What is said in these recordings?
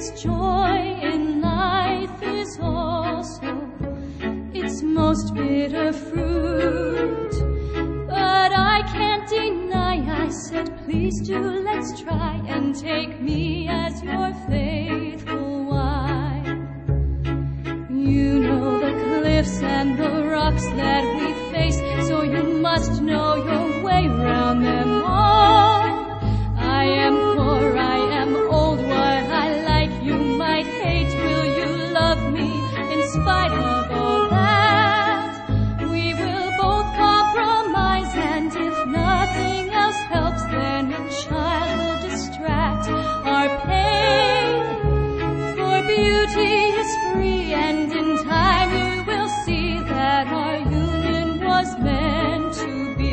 joy in life is also its most bitter fruit. But I can't deny, I said, please do, let's try and take me as your faithful wife. You know the cliffs and the rocks that we face, so you must know your way round them all. I am poor, I am old, what I like you might hate. Will you love me in spite of all that? We will both compromise, and if nothing else helps, then a child will distract our pain. For beauty is free, and in time you will see that our union was meant to be.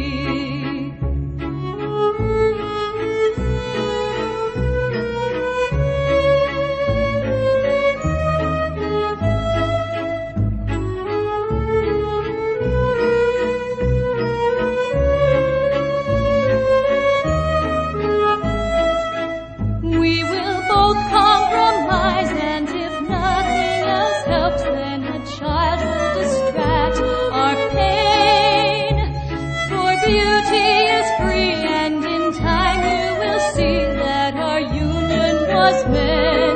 We will both compromise, and if nothing else helps, then a child will distract our pain. For beauty is free, and in time you will see that our union was meant